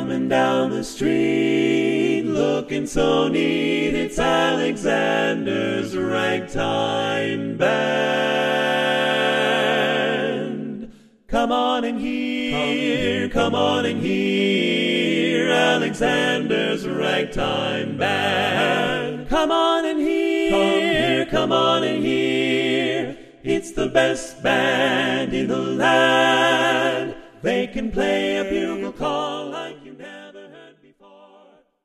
Coming down the street, looking so neat, it's Alexander's Ragtime Band. Come on and hear, come on and hear Alexander's Ragtime Band. Come on and hear, come on and hear, it's the best band in the land. They can play a bugle call like